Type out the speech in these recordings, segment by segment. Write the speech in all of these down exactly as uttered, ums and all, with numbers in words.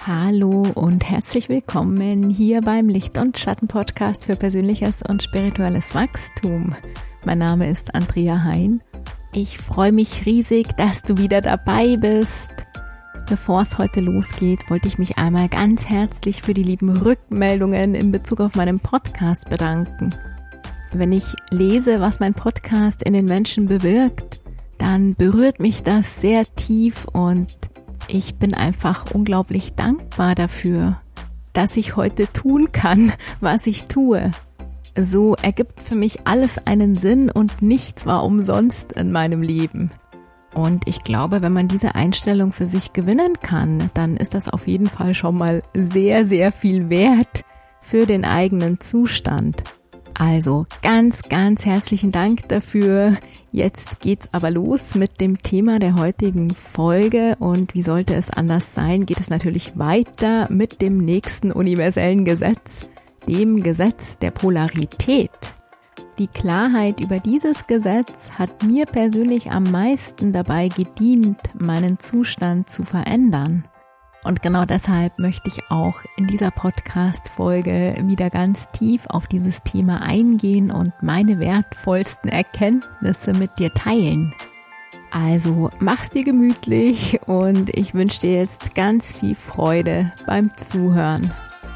Hallo und herzlich willkommen hier beim Licht- und Schatten-Podcast für persönliches und spirituelles Wachstum. Mein Name ist Andrea Hein. Ich freue mich riesig, dass du wieder dabei bist. Bevor es heute losgeht, wollte ich mich einmal ganz herzlich für die lieben Rückmeldungen in Bezug auf meinen Podcast bedanken. Wenn ich lese, was mein Podcast in den Menschen bewirkt, dann berührt mich das sehr tief und ich bin einfach unglaublich dankbar dafür, dass ich heute tun kann, was ich tue. So ergibt für mich alles einen Sinn und nichts war umsonst in meinem Leben. Und ich glaube, wenn man diese Einstellung für sich gewinnen kann, dann ist das auf jeden Fall schon mal sehr, sehr viel wert für den eigenen Zustand. Also ganz, ganz herzlichen Dank dafür. Jetzt geht's aber los mit dem Thema der heutigen Folge und wie sollte es anders sein, geht es natürlich weiter mit dem nächsten universellen Gesetz, dem Gesetz der Polarität. Die Klarheit über dieses Gesetz hat mir persönlich am meisten dabei gedient, meinen Zustand zu verändern. Und genau deshalb möchte ich auch in dieser Podcast-Folge wieder ganz tief auf dieses Thema eingehen und meine wertvollsten Erkenntnisse mit dir teilen. Also mach's dir gemütlich und ich wünsche dir jetzt ganz viel Freude beim Zuhören.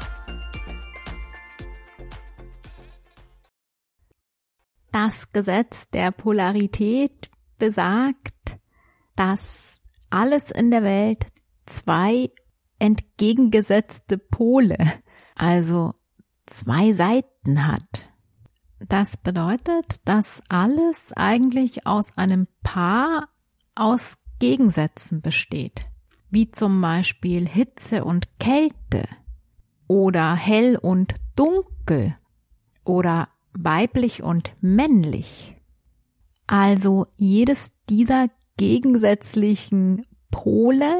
Das Gesetz der Polarität besagt, dass alles in der Welt zwei entgegengesetzte Pole, also zwei Seiten hat. Das bedeutet, dass alles eigentlich aus einem Paar aus Gegensätzen besteht, wie zum Beispiel Hitze und Kälte oder hell und dunkel oder weiblich und männlich. Also jedes dieser gegensätzlichen Pole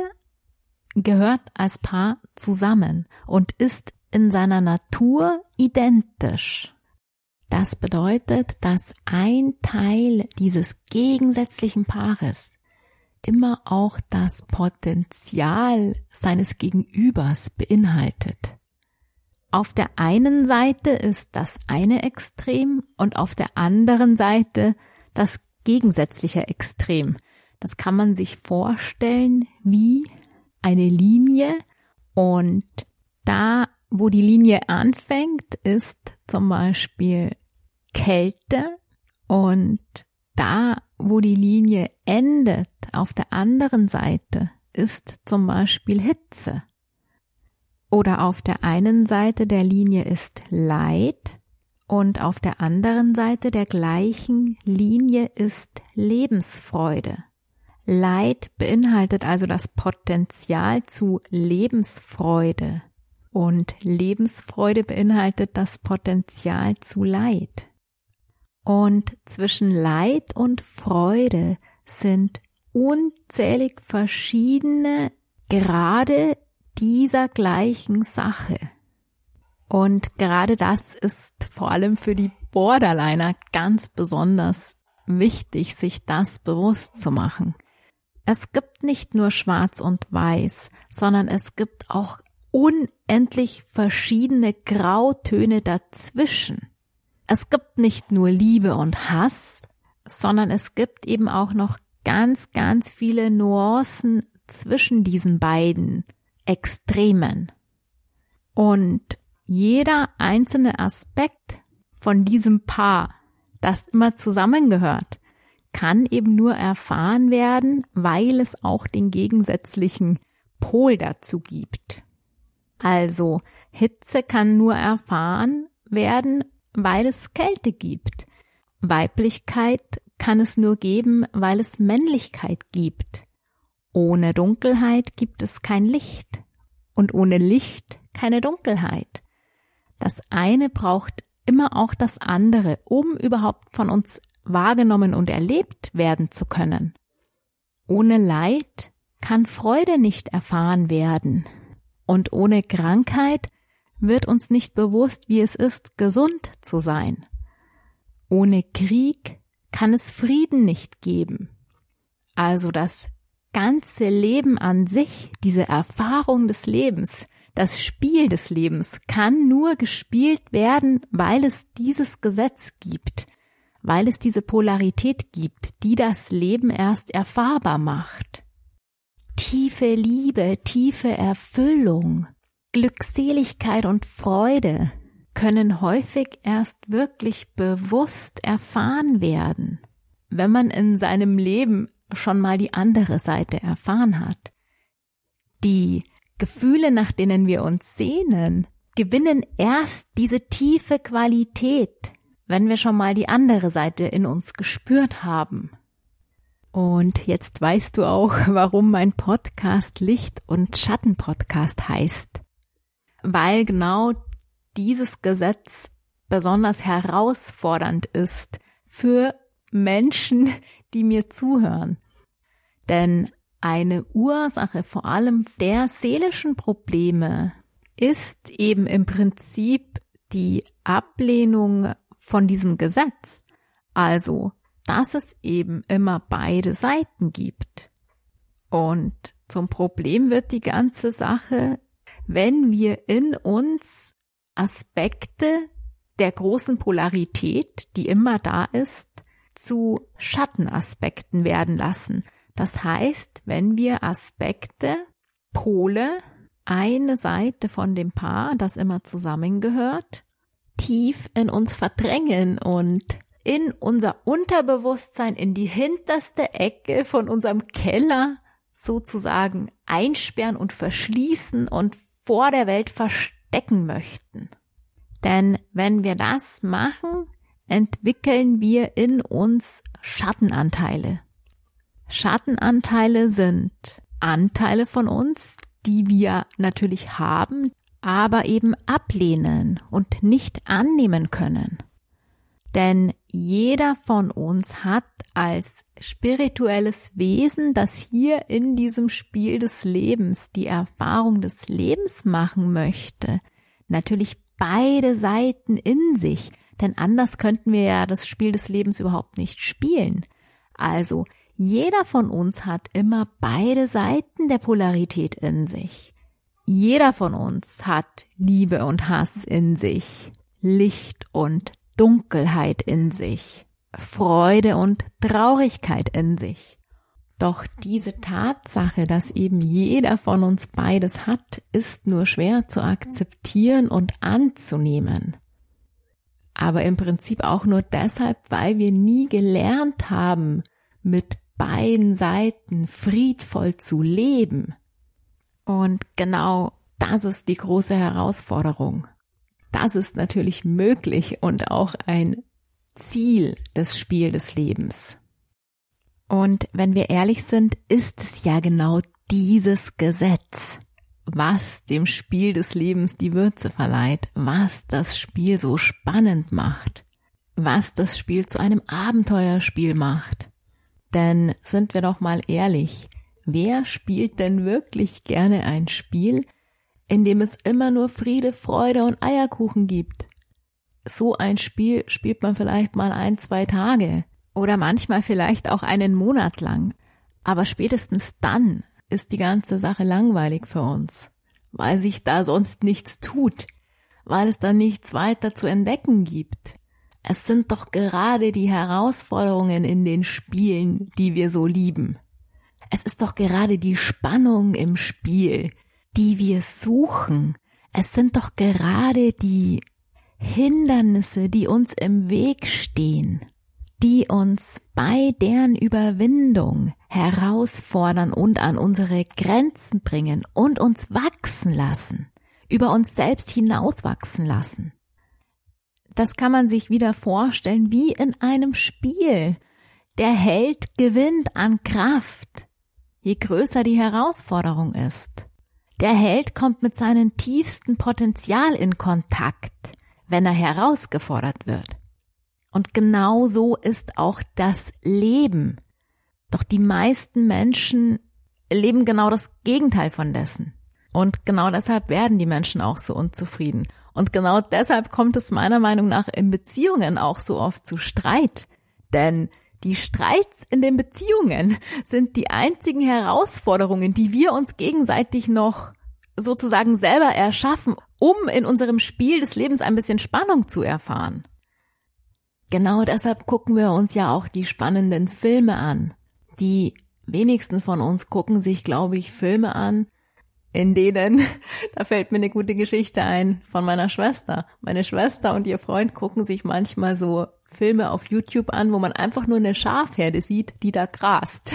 gehört als Paar zusammen und ist in seiner Natur identisch. Das bedeutet, dass ein Teil dieses gegensätzlichen Paares immer auch das Potenzial seines Gegenübers beinhaltet. Auf der einen Seite ist das eine Extrem und auf der anderen Seite das gegensätzliche Extrem. Das kann man sich vorstellen wie eine Linie und da, wo die Linie anfängt, ist zum Beispiel Kälte und da, wo die Linie endet, auf der anderen Seite, ist zum Beispiel Hitze. Oder auf der einen Seite der Linie ist Leid und auf der anderen Seite der gleichen Linie ist Lebensfreude. Leid beinhaltet also das Potenzial zu Lebensfreude und Lebensfreude beinhaltet das Potenzial zu Leid. Und zwischen Leid und Freude sind unzählig verschiedene Grade dieser gleichen Sache. Und gerade das ist vor allem für die Borderliner ganz besonders wichtig, sich das bewusst zu machen. Es gibt nicht nur Schwarz und Weiß, sondern es gibt auch unendlich verschiedene Grautöne dazwischen. Es gibt nicht nur Liebe und Hass, sondern es gibt eben auch noch ganz, ganz viele Nuancen zwischen diesen beiden Extremen. Und jeder einzelne Aspekt von diesem Paar, das immer zusammengehört, kann eben nur erfahren werden, weil es auch den gegensätzlichen Pol dazu gibt. Also Hitze kann nur erfahren werden, weil es Kälte gibt. Weiblichkeit kann es nur geben, weil es Männlichkeit gibt. Ohne Dunkelheit gibt es kein Licht und ohne Licht keine Dunkelheit. Das eine braucht immer auch das andere, um überhaupt von uns wahrgenommen und erlebt werden zu können. Ohne Leid kann Freude nicht erfahren werden und ohne Krankheit wird uns nicht bewusst, wie es ist, gesund zu sein. Ohne Krieg kann es Frieden nicht geben. Also das ganze Leben an sich, diese Erfahrung des Lebens, das Spiel des Lebens kann nur gespielt werden, weil es dieses Gesetz gibt, weil es diese Polarität gibt, die das Leben erst erfahrbar macht. Tiefe Liebe, tiefe Erfüllung, Glückseligkeit und Freude können häufig erst wirklich bewusst erfahren werden, wenn man in seinem Leben schon mal die andere Seite erfahren hat. Die Gefühle, nach denen wir uns sehnen, gewinnen erst diese tiefe Qualität, wenn wir schon mal die andere Seite in uns gespürt haben. Und jetzt weißt du auch, warum mein Podcast Licht- und Schatten-Podcast heißt. Weil genau dieses Gesetz besonders herausfordernd ist für Menschen, die mir zuhören. Denn eine Ursache vor allem der seelischen Probleme ist eben im Prinzip die Ablehnung von diesem Gesetz. Also, dass es eben immer beide Seiten gibt. Und zum Problem wird die ganze Sache, wenn wir in uns Aspekte der großen Polarität, die immer da ist, zu Schattenaspekten werden lassen. Das heißt, wenn wir Aspekte, Pole, eine Seite von dem Paar, das immer zusammengehört, tief in uns verdrängen und in unser Unterbewusstsein, in die hinterste Ecke von unserem Keller sozusagen einsperren und verschließen und vor der Welt verstecken möchten. Denn wenn wir das machen, entwickeln wir in uns Schattenanteile. Schattenanteile sind Anteile von uns, die wir natürlich haben, aber eben ablehnen und nicht annehmen können. Denn jeder von uns hat als spirituelles Wesen, das hier in diesem Spiel des Lebens die Erfahrung des Lebens machen möchte, natürlich beide Seiten in sich. Denn anders könnten wir ja das Spiel des Lebens überhaupt nicht spielen. Also jeder von uns hat immer beide Seiten der Polarität in sich. Jeder von uns hat Liebe und Hass in sich, Licht und Dunkelheit in sich, Freude und Traurigkeit in sich. Doch diese Tatsache, dass eben jeder von uns beides hat, ist nur schwer zu akzeptieren und anzunehmen. Aber im Prinzip auch nur deshalb, weil wir nie gelernt haben, mit beiden Seiten friedvoll zu leben. Und genau das ist die große Herausforderung. Das ist natürlich möglich und auch ein Ziel des Spiels des Lebens. Und wenn wir ehrlich sind, ist es ja genau dieses Gesetz, was dem Spiel des Lebens die Würze verleiht, was das Spiel so spannend macht, was das Spiel zu einem Abenteuerspiel macht. Denn sind wir doch mal ehrlich, wer spielt denn wirklich gerne ein Spiel, in dem es immer nur Friede, Freude und Eierkuchen gibt? So ein Spiel spielt man vielleicht mal ein, zwei Tage oder manchmal vielleicht auch einen Monat lang. Aber spätestens dann ist die ganze Sache langweilig für uns, weil sich da sonst nichts tut, weil es da nichts weiter zu entdecken gibt. Es sind doch gerade die Herausforderungen in den Spielen, die wir so lieben. Es ist doch gerade die Spannung im Spiel, die wir suchen. Es sind doch gerade die Hindernisse, die uns im Weg stehen, die uns bei deren Überwindung herausfordern und an unsere Grenzen bringen und uns wachsen lassen, über uns selbst hinauswachsen lassen. Das kann man sich wieder vorstellen wie in einem Spiel. Der Held gewinnt an Kraft, je größer die Herausforderung ist. Der Held kommt mit seinem tiefsten Potenzial in Kontakt, wenn er herausgefordert wird. Und genau so ist auch das Leben. Doch die meisten Menschen leben genau das Gegenteil von dessen. Und genau deshalb werden die Menschen auch so unzufrieden. Und genau deshalb kommt es meiner Meinung nach in Beziehungen auch so oft zu Streit. Denn Die Streits in den Beziehungen sind die einzigen Herausforderungen, die wir uns gegenseitig noch sozusagen selber erschaffen, um in unserem Spiel des Lebens ein bisschen Spannung zu erfahren. Genau deshalb gucken wir uns ja auch die spannenden Filme an. Die wenigsten von uns gucken sich, glaube ich, Filme an, in denen, da fällt mir eine gute Geschichte ein von meiner Schwester. Meine Schwester und ihr Freund gucken sich manchmal so Filme auf YouTube an, wo man einfach nur eine Schafherde sieht, die da grast.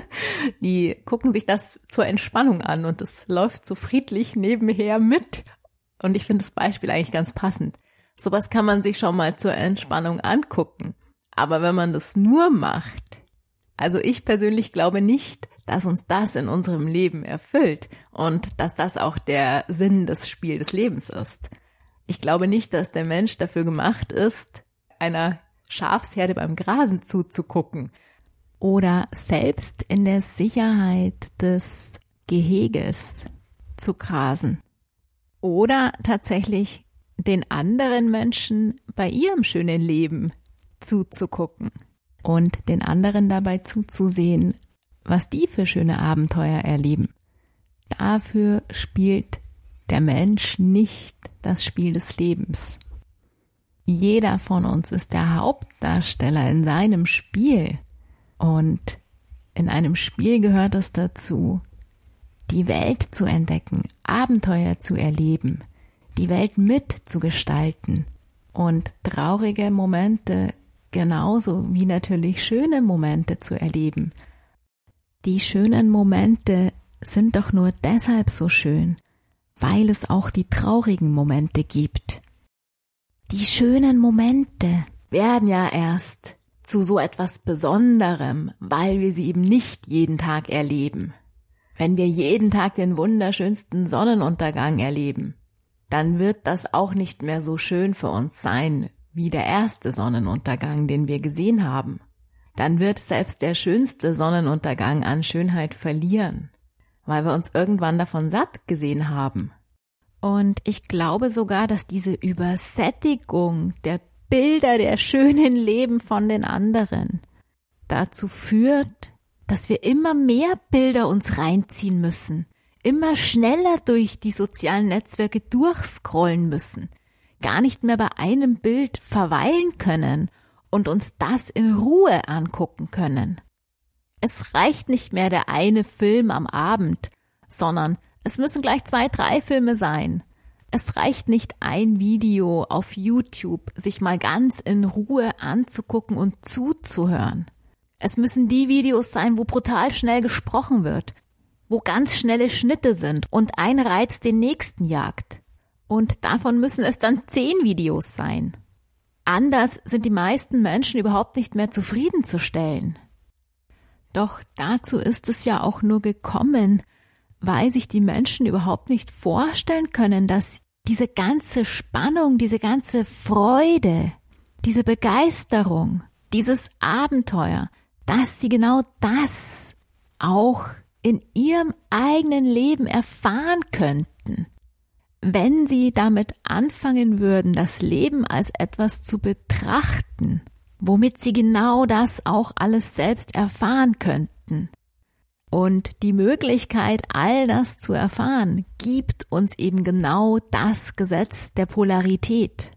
Die gucken sich das zur Entspannung an und es läuft so friedlich nebenher mit. Und ich finde das Beispiel eigentlich ganz passend. Sowas kann man sich schon mal zur Entspannung angucken. Aber wenn man das nur macht, also ich persönlich glaube nicht, dass uns das in unserem Leben erfüllt und dass das auch der Sinn des Spiels des Lebens ist. Ich glaube nicht, dass der Mensch dafür gemacht ist, einer Schafsherde beim Grasen zuzugucken oder selbst in der Sicherheit des Geheges zu grasen oder tatsächlich den anderen Menschen bei ihrem schönen Leben zuzugucken und den anderen dabei zuzusehen, was die für schöne Abenteuer erleben. Dafür spielt der Mensch nicht das Spiel des Lebens. Jeder von uns ist der Hauptdarsteller in seinem Spiel. Und in einem Spiel gehört es dazu, die Welt zu entdecken, Abenteuer zu erleben, die Welt mitzugestalten und traurige Momente genauso wie natürlich schöne Momente zu erleben. Die schönen Momente sind doch nur deshalb so schön, weil es auch die traurigen Momente gibt. Die schönen Momente werden ja erst zu so etwas Besonderem, weil wir sie eben nicht jeden Tag erleben. Wenn wir jeden Tag den wunderschönsten Sonnenuntergang erleben, dann wird das auch nicht mehr so schön für uns sein, wie der erste Sonnenuntergang, den wir gesehen haben. Dann wird selbst der schönste Sonnenuntergang an Schönheit verlieren, weil wir uns irgendwann davon satt gesehen haben. Und ich glaube sogar, dass diese Übersättigung der Bilder der schönen Leben von den anderen dazu führt, dass wir immer mehr Bilder uns reinziehen müssen, immer schneller durch die sozialen Netzwerke durchscrollen müssen, gar nicht mehr bei einem Bild verweilen können und uns das in Ruhe angucken können. Es reicht nicht mehr der eine Film am Abend, sondern es müssen gleich zwei, drei Filme sein. Es reicht nicht ein Video auf YouTube, sich mal ganz in Ruhe anzugucken und zuzuhören. Es müssen die Videos sein, wo brutal schnell gesprochen wird, wo ganz schnelle Schnitte sind und ein Reiz den nächsten jagt. Und davon müssen es dann zehn Videos sein. Anders sind die meisten Menschen überhaupt nicht mehr zufriedenzustellen. Doch dazu ist es ja auch nur gekommen, weil sich die Menschen überhaupt nicht vorstellen können, dass diese ganze Spannung, diese ganze Freude, diese Begeisterung, dieses Abenteuer, dass sie genau das auch in ihrem eigenen Leben erfahren könnten, wenn sie damit anfangen würden, das Leben als etwas zu betrachten, womit sie genau das auch alles selbst erfahren könnten. Und die Möglichkeit, all das zu erfahren, gibt uns eben genau das Gesetz der Polarität.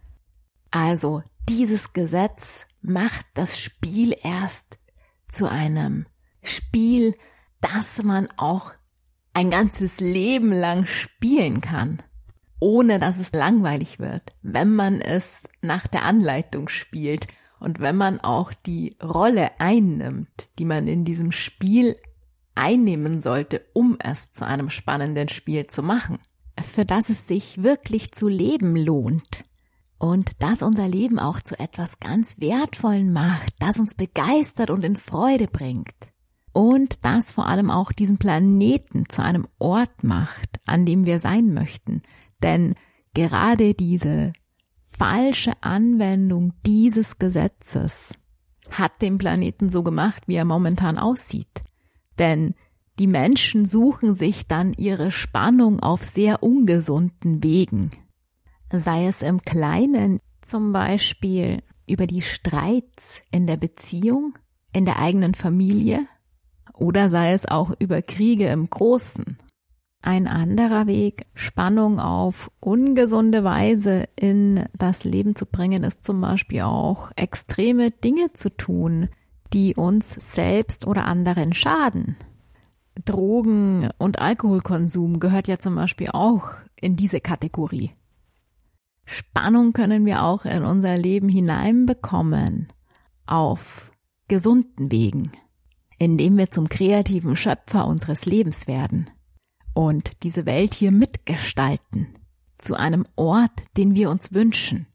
Also dieses Gesetz macht das Spiel erst zu einem Spiel, das man auch ein ganzes Leben lang spielen kann, ohne dass es langweilig wird, wenn man es nach der Anleitung spielt und wenn man auch die Rolle einnimmt, die man in diesem Spiel einnehmen sollte, um es zu einem spannenden Spiel zu machen, für das es sich wirklich zu leben lohnt und das unser Leben auch zu etwas ganz Wertvollen macht, das uns begeistert und in Freude bringt und das vor allem auch diesen Planeten zu einem Ort macht, an dem wir sein möchten, denn gerade diese falsche Anwendung dieses Gesetzes hat den Planeten so gemacht, wie er momentan aussieht. Denn die Menschen suchen sich dann ihre Spannung auf sehr ungesunden Wegen. Sei es im Kleinen, zum Beispiel über die Streits in der Beziehung, in der eigenen Familie oder sei es auch über Kriege im Großen. Ein anderer Weg, Spannung auf ungesunde Weise in das Leben zu bringen, ist zum Beispiel auch extreme Dinge zu tun, die uns selbst oder anderen schaden. Drogen- und Alkoholkonsum gehört ja zum Beispiel auch in diese Kategorie. Spannung können wir auch in unser Leben hineinbekommen, auf gesunden Wegen, indem wir zum kreativen Schöpfer unseres Lebens werden und diese Welt hier mitgestalten, zu einem Ort, den wir uns wünschen.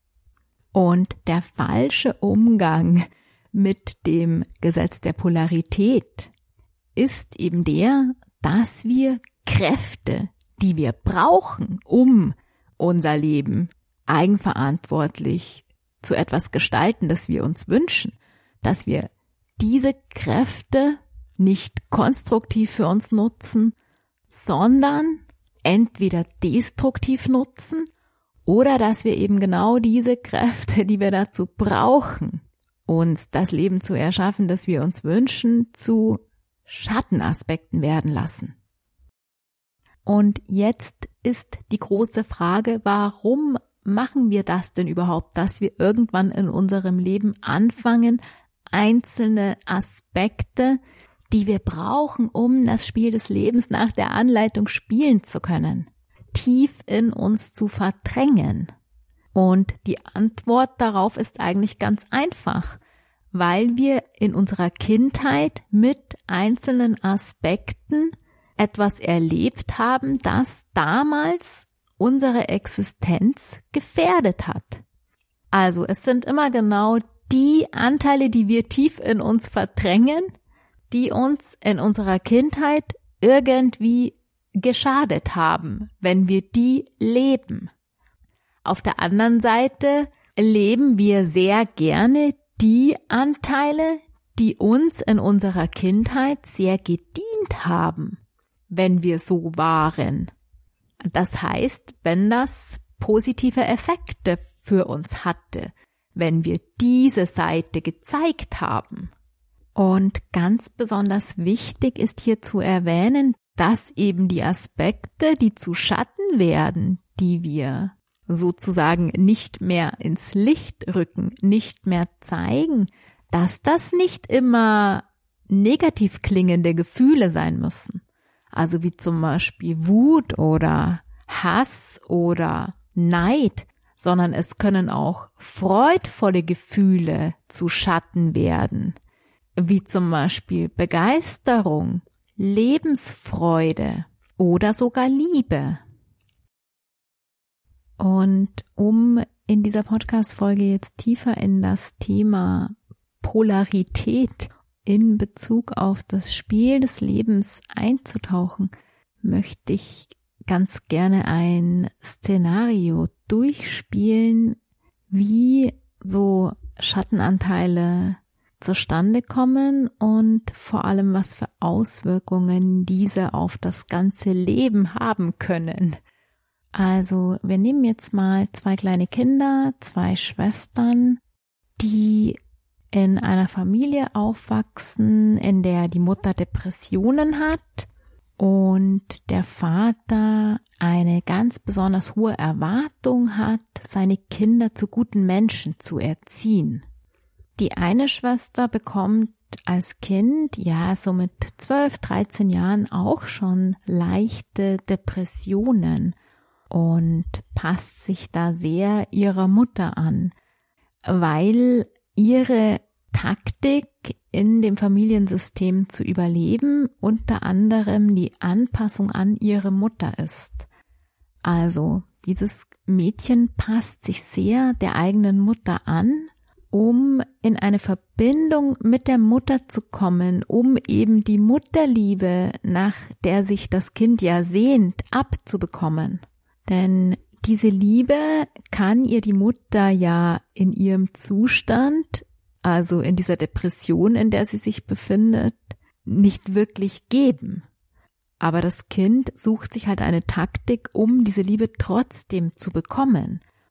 Und der falsche Umgang mit dem Gesetz der Polarität ist eben der, dass wir Kräfte, die wir brauchen, um unser Leben eigenverantwortlich zu etwas gestalten, das wir uns wünschen, dass wir diese Kräfte nicht konstruktiv für uns nutzen, sondern entweder destruktiv nutzen oder dass wir eben genau diese Kräfte, die wir dazu brauchen, uns das Leben zu erschaffen, das wir uns wünschen, zu Schattenaspekten werden lassen. Und jetzt ist die große Frage, warum machen wir das denn überhaupt, dass wir irgendwann in unserem Leben anfangen, einzelne Aspekte, die wir brauchen, um das Spiel des Lebens nach der Anleitung spielen zu können, tief in uns zu verdrängen? Und die Antwort darauf ist eigentlich ganz einfach, weil wir in unserer Kindheit mit einzelnen Aspekten etwas erlebt haben, das damals unsere Existenz gefährdet hat. Also es sind immer genau die Anteile, die wir tief in uns verdrängen, die uns in unserer Kindheit irgendwie geschadet haben, wenn wir die leben. Auf der anderen Seite leben wir sehr gerne die Anteile, die uns in unserer Kindheit sehr gedient haben, wenn wir so waren. Das heißt, wenn das positive Effekte für uns hatte, wenn wir diese Seite gezeigt haben. Und ganz besonders wichtig ist hier zu erwähnen, dass eben die Aspekte, die zu Schatten werden, die wir sozusagen nicht mehr ins Licht rücken, nicht mehr zeigen, dass das nicht immer negativ klingende Gefühle sein müssen. Also wie zum Beispiel Wut oder Hass oder Neid, sondern es können auch freudvolle Gefühle zu Schatten werden, wie zum Beispiel Begeisterung, Lebensfreude oder sogar Liebe. Und um in dieser Podcast-Folge jetzt tiefer in das Thema Polarität in Bezug auf das Spiel des Lebens einzutauchen, möchte ich ganz gerne ein Szenario durchspielen, wie so Schattenanteile zustande kommen und vor allem, was für Auswirkungen diese auf das ganze Leben haben können. Also wir nehmen jetzt mal zwei kleine Kinder, zwei Schwestern, die in einer Familie aufwachsen, in der die Mutter Depressionen hat und der Vater eine ganz besonders hohe Erwartung hat, seine Kinder zu guten Menschen zu erziehen. Die eine Schwester bekommt als Kind, ja so mit zwölf, dreizehn Jahren auch schon leichte Depressionen und passt sich da sehr ihrer Mutter an, weil ihre Taktik in dem Familiensystem zu überleben unter anderem die Anpassung an ihre Mutter ist. Also dieses Mädchen passt sich sehr der eigenen Mutter an, um in eine Verbindung mit der Mutter zu kommen, um eben die Mutterliebe, nach der sich das Kind ja sehnt, abzubekommen. Denn diese Liebe kann ihr die Mutter ja in ihrem Zustand, also in dieser Depression, in der sie sich befindet, nicht wirklich geben. Aber das Kind sucht sich halt eine Taktik, um diese Liebe trotzdem zu bekommen.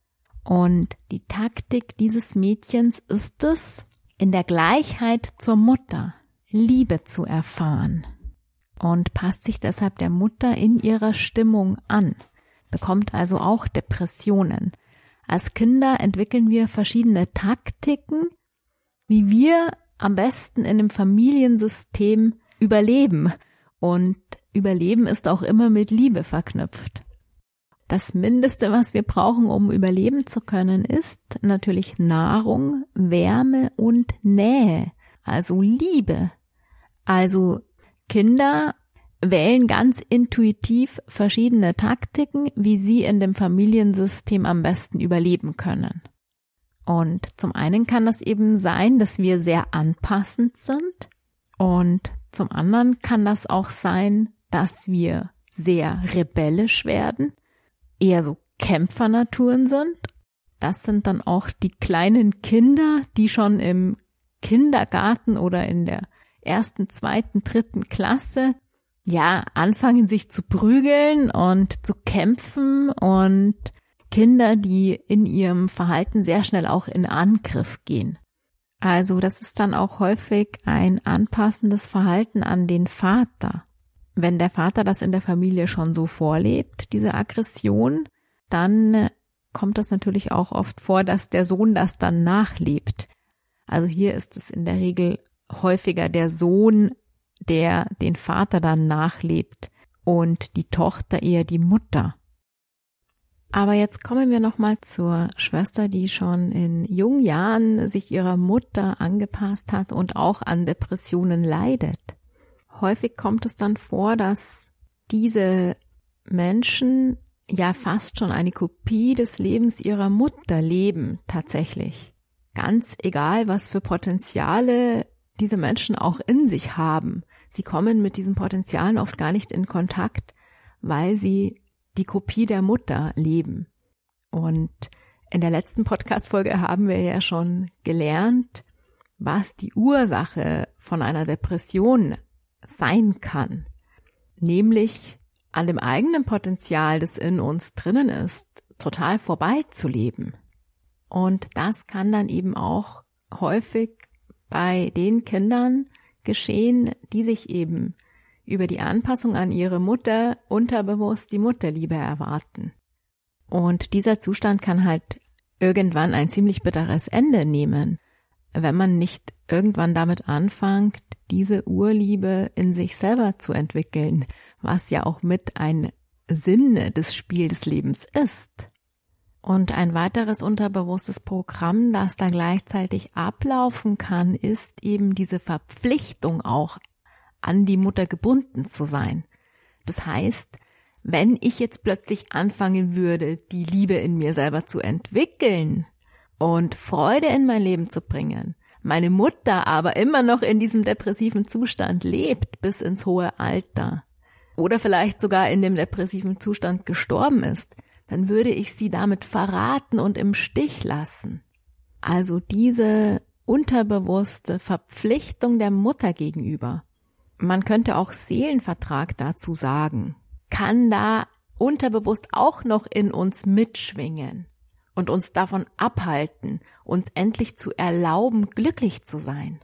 Und die Taktik dieses Mädchens ist es, in der Gleichheit zur Mutter Liebe zu erfahren und passt sich deshalb der Mutter in ihrer Stimmung an, bekommt also auch Depressionen. Als Kinder entwickeln wir verschiedene Taktiken, wie wir am besten in einem Familiensystem überleben. Und Überleben ist auch immer mit Liebe verknüpft. Das Mindeste, was wir brauchen, um überleben zu können, ist natürlich Nahrung, Wärme und Nähe, also Liebe. Also Kinder wählen ganz intuitiv verschiedene Taktiken, wie sie in dem Familiensystem am besten überleben können. Und zum einen kann das eben sein, dass wir sehr anpassend sind, und zum anderen kann das auch sein, dass wir sehr rebellisch werden, eher so Kämpfernaturen sind. Das sind dann auch die kleinen Kinder, die schon im Kindergarten oder in der ersten, zweiten, dritten Klasse ja anfangen, sich zu prügeln und zu kämpfen, und Kinder, die in ihrem Verhalten sehr schnell auch in Angriff gehen. Also das ist dann auch häufig ein anpassendes Verhalten an den Vater. Wenn der Vater das in der Familie schon so vorlebt, diese Aggression, dann kommt das natürlich auch oft vor, dass der Sohn das dann nachlebt. Also hier ist es in der Regel häufiger der Sohn, der den Vater dann nachlebt, und die Tochter eher die Mutter. Aber jetzt kommen wir nochmal zur Schwester, die schon in jungen Jahren sich ihrer Mutter angepasst hat und auch an Depressionen leidet. Häufig kommt es dann vor, dass diese Menschen ja fast schon eine Kopie des Lebens ihrer Mutter leben, tatsächlich. Ganz egal, was für Potenziale diese Menschen auch in sich haben. Sie kommen mit diesen Potenzialen oft gar nicht in Kontakt, weil sie die Kopie der Mutter leben. Und in der letzten Podcast-Folge haben wir ja schon gelernt, was die Ursache von einer Depression sein kann. Nämlich an dem eigenen Potenzial, das in uns drinnen ist, total vorbeizuleben. Und das kann dann eben auch häufig bei den Kindern geschehen, die sich eben über die Anpassung an ihre Mutter unterbewusst die Mutterliebe erwarten. Und dieser Zustand kann halt irgendwann ein ziemlich bitteres Ende nehmen, wenn man nicht irgendwann damit anfängt, diese Urliebe in sich selber zu entwickeln, was ja auch mit ein Sinn des Spiels des Lebens ist. Und ein weiteres unterbewusstes Programm, das da gleichzeitig ablaufen kann, ist eben diese Verpflichtung auch an die Mutter gebunden zu sein. Das heißt, wenn ich jetzt plötzlich anfangen würde, die Liebe in mir selber zu entwickeln und Freude in mein Leben zu bringen, meine Mutter aber immer noch in diesem depressiven Zustand lebt bis ins hohe Alter oder vielleicht sogar in dem depressiven Zustand gestorben ist, dann würde ich sie damit verraten und im Stich lassen. Also diese unterbewusste Verpflichtung der Mutter gegenüber. Man könnte auch Seelenvertrag dazu sagen, kann da unterbewusst auch noch in uns mitschwingen und uns davon abhalten, uns endlich zu erlauben, glücklich zu sein.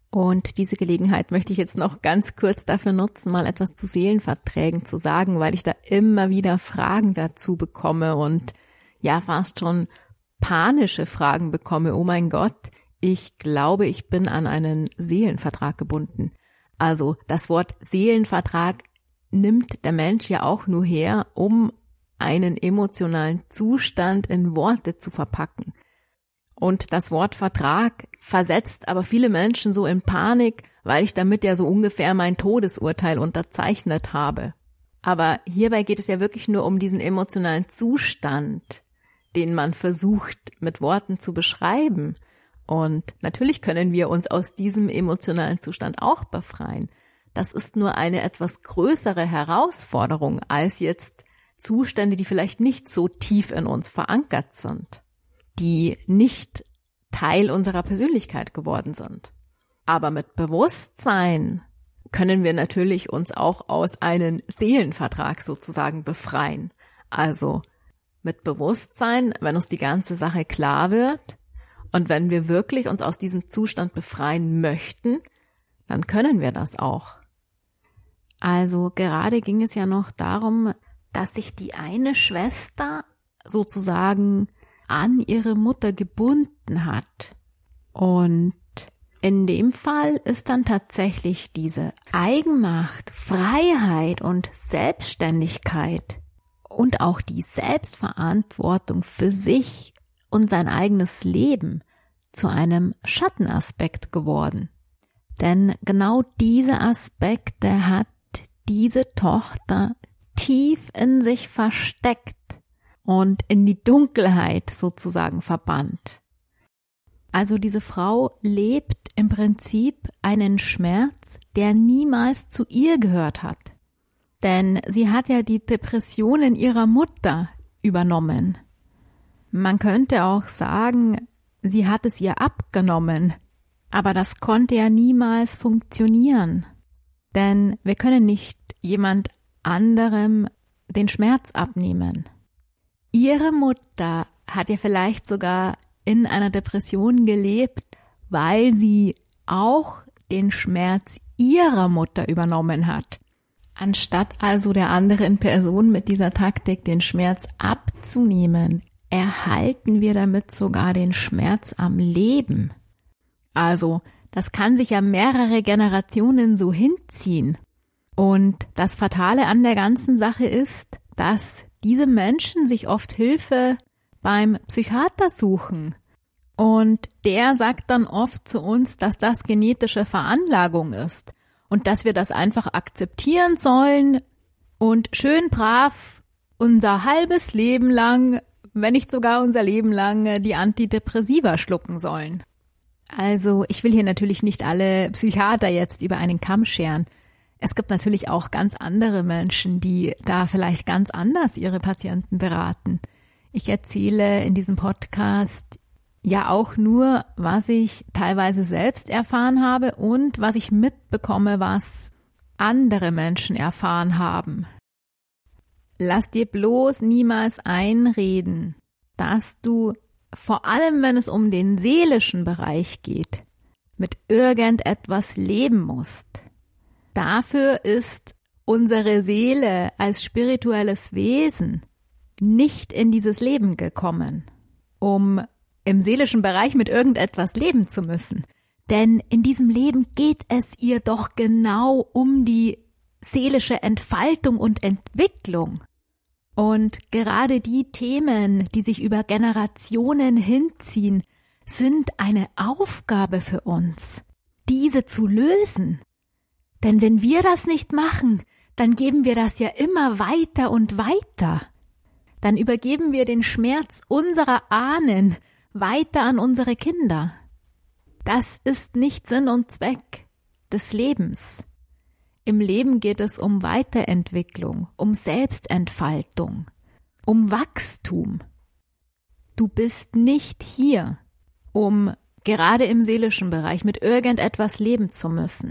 Und diese Gelegenheit möchte ich jetzt noch ganz kurz dafür nutzen, mal etwas zu Seelenverträgen zu sagen, weil ich da immer wieder Fragen dazu bekomme und ja fast schon panische Fragen bekomme. Oh mein Gott, ich glaube, ich bin an einen Seelenvertrag gebunden. Also das Wort Seelenvertrag nimmt der Mensch ja auch nur her, um einen emotionalen Zustand in Worte zu verpacken. Und das Wort Vertrag versetzt aber viele Menschen so in Panik, weil ich damit ja so ungefähr mein Todesurteil unterzeichnet habe. Aber hierbei geht es ja wirklich nur um diesen emotionalen Zustand, den man versucht mit Worten zu beschreiben. Und natürlich können wir uns aus diesem emotionalen Zustand auch befreien. Das ist nur eine etwas größere Herausforderung als jetzt Zustände, die vielleicht nicht so tief in uns verankert sind, die nicht Teil unserer Persönlichkeit geworden sind. Aber mit Bewusstsein können wir natürlich uns auch aus einem Seelenvertrag sozusagen befreien. Also mit Bewusstsein, wenn uns die ganze Sache klar wird und wenn wir wirklich uns aus diesem Zustand befreien möchten, dann können wir das auch. Also gerade ging es ja noch darum, dass sich die eine Schwester sozusagen an ihre Mutter gebunden hat. Und in dem Fall ist dann tatsächlich diese Eigenmacht, Freiheit und Selbstständigkeit und auch die Selbstverantwortung für sich und sein eigenes Leben zu einem Schattenaspekt geworden. Denn genau diese Aspekte hat diese Tochter tief in sich versteckt und in die Dunkelheit sozusagen verbannt. Also diese Frau lebt im Prinzip einen Schmerz, der niemals zu ihr gehört hat. Denn sie hat ja die Depressionen ihrer Mutter übernommen. Man könnte auch sagen, sie hat es ihr abgenommen. Aber das konnte ja niemals funktionieren. Denn wir können nicht jemand anderem den Schmerz abnehmen. Ihre Mutter hat ja vielleicht sogar in einer Depression gelebt, weil sie auch den Schmerz ihrer Mutter übernommen hat. Anstatt also der anderen Person mit dieser Taktik den Schmerz abzunehmen, erhalten wir damit sogar den Schmerz am Leben. Also, das kann sich ja mehrere Generationen so hinziehen. Und das Fatale an der ganzen Sache ist, dass diese Menschen sich oft Hilfe beim Psychiater suchen. Und der sagt dann oft zu uns, dass das genetische Veranlagung ist und dass wir das einfach akzeptieren sollen und schön brav unser halbes Leben lang, wenn nicht sogar unser Leben lang, die Antidepressiva schlucken sollen. Also ich will hier natürlich nicht alle Psychiater jetzt über einen Kamm scheren. Es gibt natürlich auch ganz andere Menschen, die da vielleicht ganz anders ihre Patienten beraten. Ich erzähle in diesem Podcast ja auch nur, was ich teilweise selbst erfahren habe und was ich mitbekomme, was andere Menschen erfahren haben. Lass dir bloß niemals einreden, dass du, vor allem wenn es um den seelischen Bereich geht, mit irgendetwas leben musst. Dafür ist unsere Seele als spirituelles Wesen nicht in dieses Leben gekommen, um im seelischen Bereich mit irgendetwas leben zu müssen. Denn in diesem Leben geht es ihr doch genau um die seelische Entfaltung und Entwicklung. Und gerade die Themen, die sich über Generationen hinziehen, sind eine Aufgabe für uns, diese zu lösen. Denn wenn wir das nicht machen, dann geben wir das ja immer weiter und weiter. Dann übergeben wir den Schmerz unserer Ahnen weiter an unsere Kinder. Das ist nicht Sinn und Zweck des Lebens. Im Leben geht es um Weiterentwicklung, um Selbstentfaltung, um Wachstum. Du bist nicht hier, um gerade im seelischen Bereich mit irgendetwas leben zu müssen.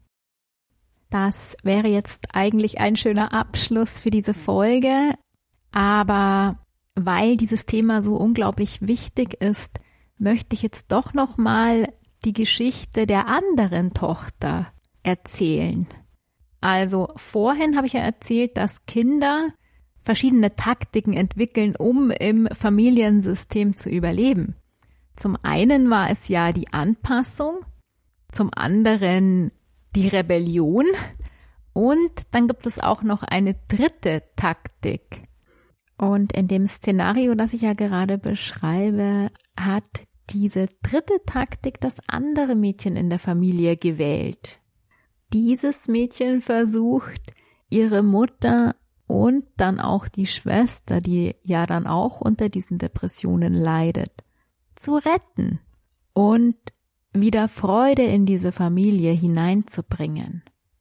Das wäre jetzt eigentlich ein schöner Abschluss für diese Folge, aber weil dieses Thema so unglaublich wichtig ist, möchte ich jetzt doch noch mal die Geschichte der anderen Tochter erzählen. Also vorhin habe ich ja erzählt, dass Kinder verschiedene Taktiken entwickeln, um im Familiensystem zu überleben. Zum einen war es ja die Anpassung, zum anderen die Rebellion und dann gibt es auch noch eine dritte Taktik. Und in dem Szenario, das ich ja gerade beschreibe, hat diese dritte Taktik das andere Mädchen in der Familie gewählt. Dieses Mädchen versucht, ihre Mutter und dann auch die Schwester, die ja dann auch unter diesen Depressionen leidet, zu retten und wieder Freude in diese Familie hineinzubringen.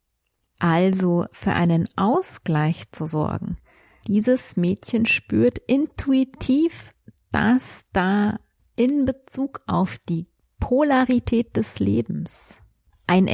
Also für einen Ausgleich zu sorgen. Dieses Mädchen spürt intuitiv, dass da in Bezug auf die Polarität des Lebens ein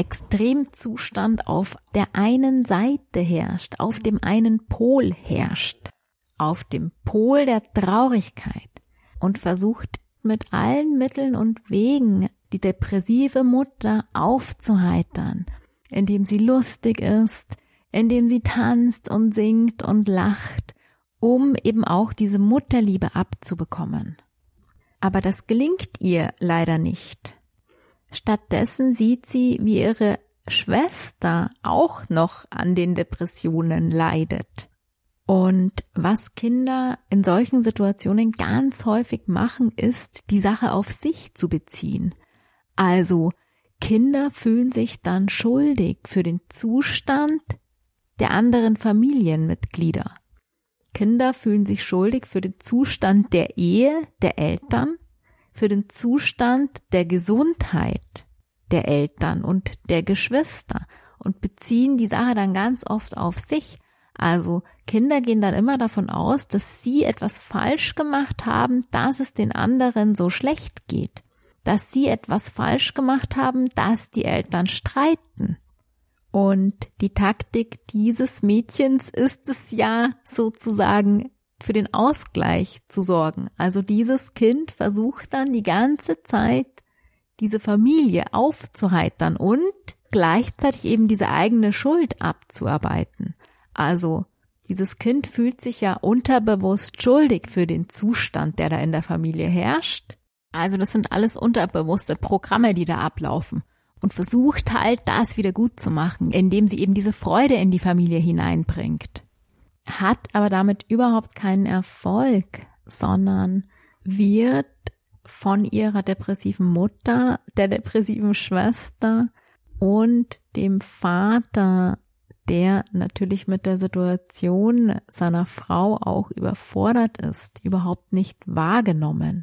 Extremzustand auf der einen Seite herrscht, auf dem einen Pol herrscht. auf dem Pol der Traurigkeit und versucht mit allen Mitteln und Wegen die depressive Mutter aufzuheitern, indem sie lustig ist, indem sie tanzt und singt und lacht, um eben auch diese Mutterliebe abzubekommen. Aber das gelingt ihr leider nicht. Stattdessen sieht sie, wie ihre Schwester auch noch an den Depressionen leidet. Und was Kinder in solchen Situationen ganz häufig machen, ist, die Sache auf sich zu beziehen. Also Kinder fühlen sich dann schuldig für den Zustand der anderen Familienmitglieder. Kinder fühlen sich schuldig für den Zustand der Ehe der Eltern, für den Zustand der Gesundheit der Eltern und der Geschwister und beziehen die Sache dann ganz oft auf sich. Also Kinder gehen dann immer davon aus, dass sie etwas falsch gemacht haben, dass es den anderen so schlecht geht. Dass sie etwas falsch gemacht haben, dass die Eltern streiten. Und die Taktik dieses Mädchens ist es ja sozusagen für den Ausgleich zu sorgen. Also dieses Kind versucht dann die ganze Zeit, diese Familie aufzuheitern und gleichzeitig eben diese eigene Schuld abzuarbeiten. Also dieses Kind fühlt sich ja unterbewusst schuldig für den Zustand, der da in der Familie herrscht. Also das sind alles unterbewusste Programme, die da ablaufen und versucht halt, das wieder gut zu machen, indem sie eben diese Freude in die Familie hineinbringt. Hat aber damit überhaupt keinen Erfolg, sondern wird von ihrer depressiven Mutter, der depressiven Schwester und dem Vater, der natürlich mit der Situation seiner Frau auch überfordert ist, überhaupt nicht wahrgenommen.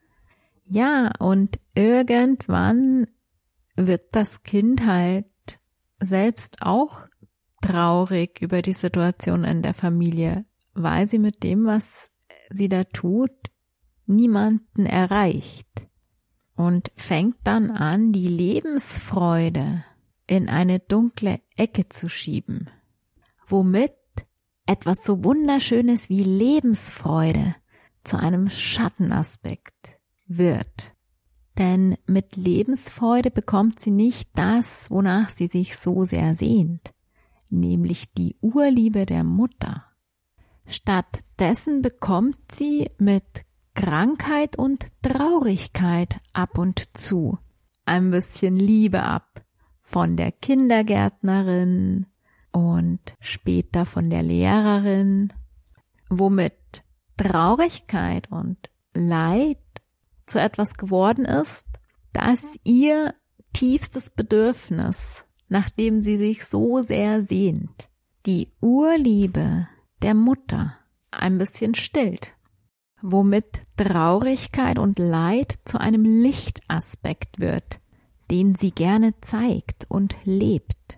Ja, und irgendwann wird das Kind halt selbst auch traurig über die Situation in der Familie, weil sie mit dem, was sie da tut, niemanden erreicht und fängt dann an, die Lebensfreude in eine dunkle Ecke zu schieben, womit etwas so Wunderschönes wie Lebensfreude zu einem Schattenaspekt wird. Denn mit Lebensfreude bekommt sie nicht das, wonach sie sich so sehr sehnt, nämlich die Urliebe der Mutter. Stattdessen bekommt sie mit Krankheit und Traurigkeit ab und zu ein bisschen Liebe ab von der Kindergärtnerin und später von der Lehrerin, womit Traurigkeit und Leid zu etwas geworden ist, das ihr tiefstes Bedürfnis, nach dem sie sich so sehr sehnt, die Urliebe der Mutter, ein bisschen stillt, womit Traurigkeit und Leid zu einem Lichtaspekt wird, den sie gerne zeigt und lebt.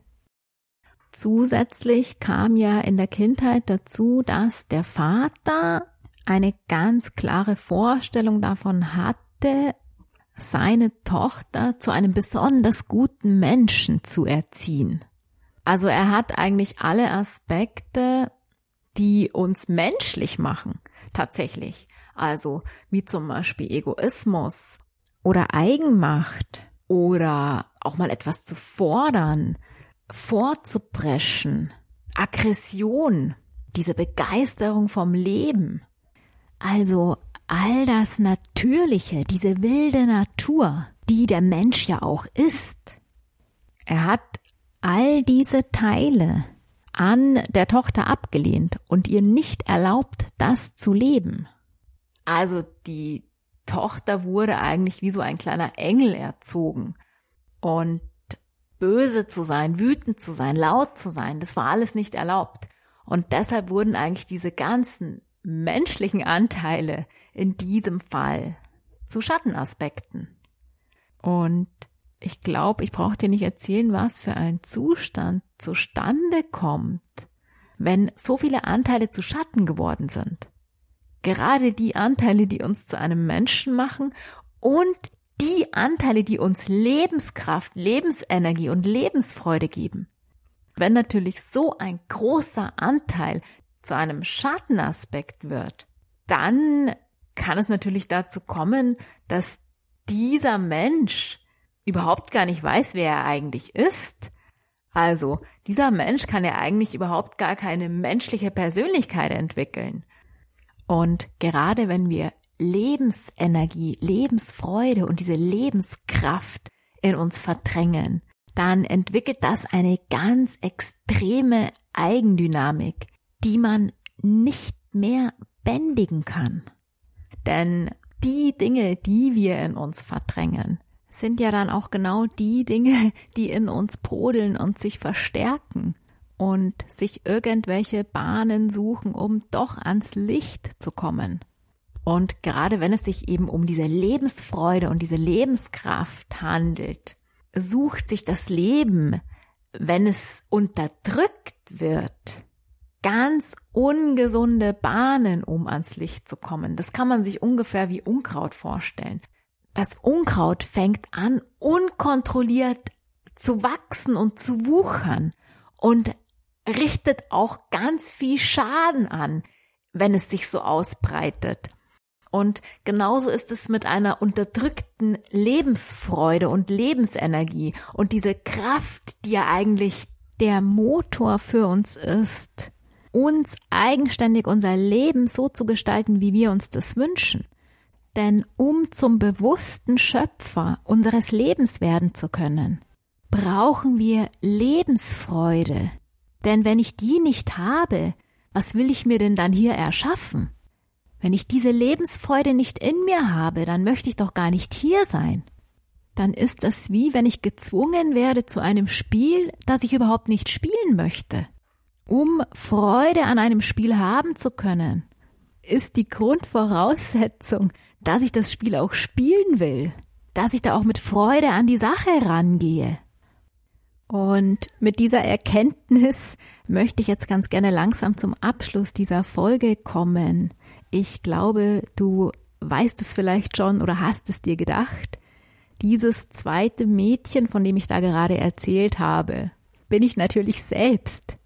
Zusätzlich kam ja in der Kindheit dazu, dass der Vater eine ganz klare Vorstellung davon hatte, seine Tochter zu einem besonders guten Menschen zu erziehen. Also er hat eigentlich alle Aspekte, die uns menschlich machen, tatsächlich. Also wie zum Beispiel Egoismus oder Eigenmacht oder auch mal etwas zu fordern, vorzupreschen, Aggression, diese Begeisterung vom Leben. Also all das Natürliche, diese wilde Natur, die der Mensch ja auch ist. Er hat all diese Teile an der Tochter abgelehnt und ihr nicht erlaubt, das zu leben. Also die Tochter wurde eigentlich wie so ein kleiner Engel erzogen. Und böse zu sein, wütend zu sein, laut zu sein, das war alles nicht erlaubt. Und deshalb wurden eigentlich diese ganzen menschlichen Anteile in diesem Fall zu Schattenaspekten. Und ich glaube, ich brauche dir nicht erzählen, was für ein Zustand zustande kommt, wenn so viele Anteile zu Schatten geworden sind. Gerade die Anteile, die uns zu einem Menschen machen und die Anteile, die uns Lebenskraft, Lebensenergie und Lebensfreude geben. Wenn natürlich so ein großer Anteil zu einem Schattenaspekt wird, dann kann es natürlich dazu kommen, dass dieser Mensch überhaupt gar nicht weiß, wer er eigentlich ist. Also, dieser Mensch kann ja eigentlich überhaupt gar keine menschliche Persönlichkeit entwickeln. Und gerade wenn wir Lebensenergie, Lebensfreude und diese Lebenskraft in uns verdrängen, dann entwickelt das eine ganz extreme Eigendynamik, die man nicht mehr bändigen kann. Denn die Dinge, die wir in uns verdrängen, sind ja dann auch genau die Dinge, die in uns brodeln und sich verstärken und sich irgendwelche Bahnen suchen, um doch ans Licht zu kommen. Und gerade wenn es sich eben um diese Lebensfreude und diese Lebenskraft handelt, sucht sich das Leben, wenn es unterdrückt wird, ganz ungesunde Bahnen, um ans Licht zu kommen. Das kann man sich ungefähr wie Unkraut vorstellen. Das Unkraut fängt an, unkontrolliert zu wachsen und zu wuchern und richtet auch ganz viel Schaden an, wenn es sich so ausbreitet. Und genauso ist es mit einer unterdrückten Lebensfreude und Lebensenergie und diese Kraft, die ja eigentlich der Motor für uns ist, uns eigenständig unser Leben so zu gestalten, wie wir uns das wünschen. Denn um zum bewussten Schöpfer unseres Lebens werden zu können, brauchen wir Lebensfreude. Denn wenn ich die nicht habe, was will ich mir denn dann hier erschaffen? Wenn ich diese Lebensfreude nicht in mir habe, dann möchte ich doch gar nicht hier sein. Dann ist das wie, wenn ich gezwungen werde zu einem Spiel, das ich überhaupt nicht spielen möchte. Um Freude an einem Spiel haben zu können, ist die Grundvoraussetzung, dass ich das Spiel auch spielen will, dass ich da auch mit Freude an die Sache rangehe. Und mit dieser Erkenntnis möchte ich jetzt ganz gerne langsam zum Abschluss dieser Folge kommen. Ich glaube, du weißt es vielleicht schon oder hast es dir gedacht. Dieses zweite Mädchen, von dem ich da gerade erzählt habe, bin ich natürlich selbst.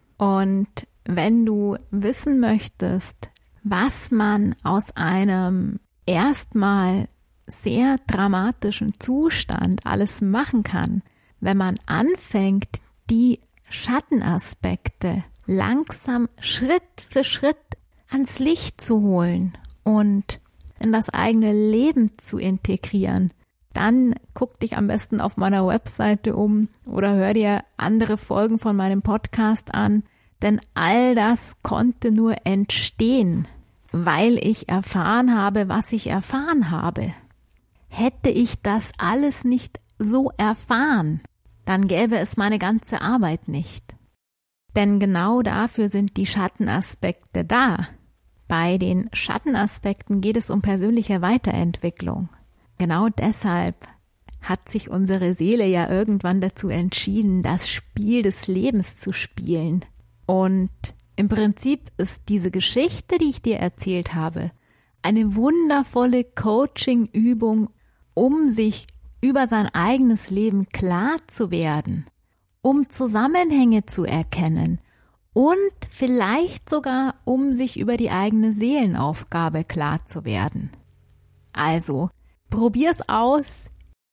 Und wenn du wissen möchtest, was man aus einem erstmal sehr dramatischen Zustand alles machen kann, wenn man anfängt, die Schattenaspekte langsam Schritt für Schritt ans Licht zu holen und in das eigene Leben zu integrieren, dann guck dich am besten auf meiner Webseite um oder hör dir andere Folgen von meinem Podcast an, denn all das konnte nur entstehen, weil ich erfahren habe, was ich erfahren habe. Hätte ich das alles nicht so erfahren, dann gäbe es meine ganze Arbeit nicht. Denn genau dafür sind die Schattenaspekte da. Bei den Schattenaspekten geht es um persönliche Weiterentwicklung. Genau deshalb hat sich unsere Seele ja irgendwann dazu entschieden, das Spiel des Lebens zu spielen. Und im Prinzip ist diese Geschichte, die ich dir erzählt habe, eine wundervolle Coaching-Übung, um sich über sein eigenes Leben klar zu werden, um Zusammenhänge zu erkennen und vielleicht sogar, um sich über die eigene Seelenaufgabe klar zu werden. Also, probier's aus,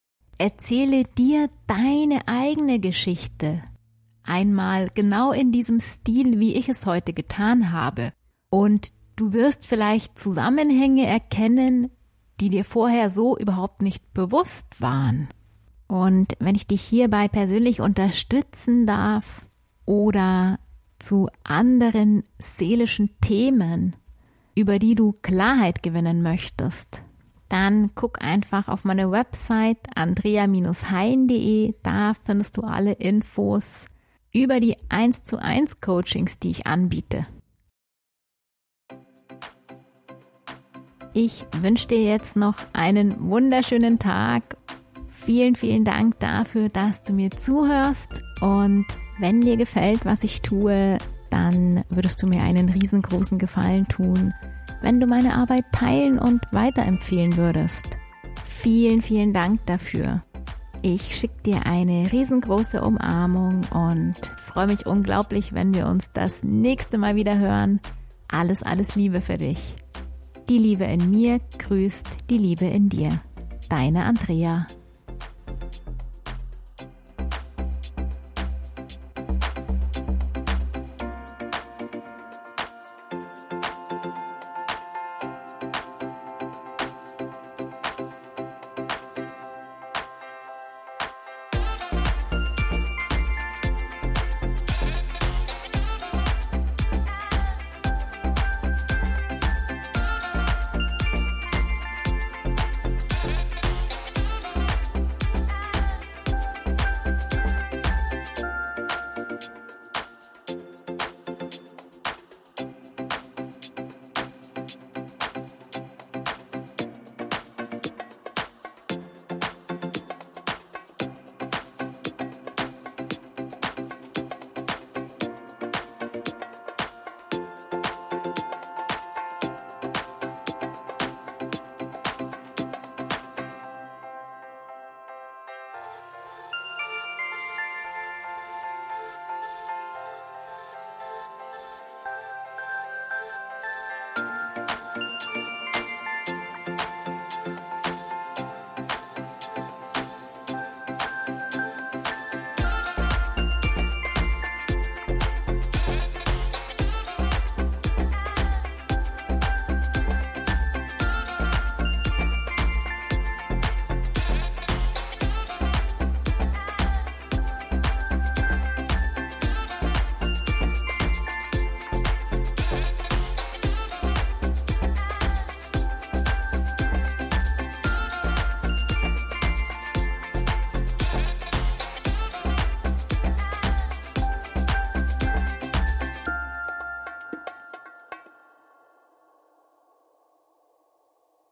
erzähle dir deine eigene Geschichte, einmal genau in diesem Stil, wie ich es heute getan habe, und du wirst vielleicht Zusammenhänge erkennen, die dir vorher so überhaupt nicht bewusst waren. Und wenn ich dich hierbei persönlich unterstützen darf oder zu anderen seelischen Themen, über die du Klarheit gewinnen möchtest, dann guck einfach auf meine Website andrea Bindestrich hein punkt de, da findest du alle Infos über die eins zu eins Coachings, die ich anbiete. Ich wünsche dir jetzt noch einen wunderschönen Tag. Vielen, vielen Dank dafür, dass du mir zuhörst. Und wenn dir gefällt, was ich tue, dann würdest du mir einen riesengroßen Gefallen tun, wenn du meine Arbeit teilen und weiterempfehlen würdest. Vielen, vielen Dank dafür. Ich schicke dir eine riesengroße Umarmung und freue mich unglaublich, wenn wir uns das nächste Mal wieder hören. Alles, alles Liebe für dich. Die Liebe in mir grüßt die Liebe in dir. Deine Andrea.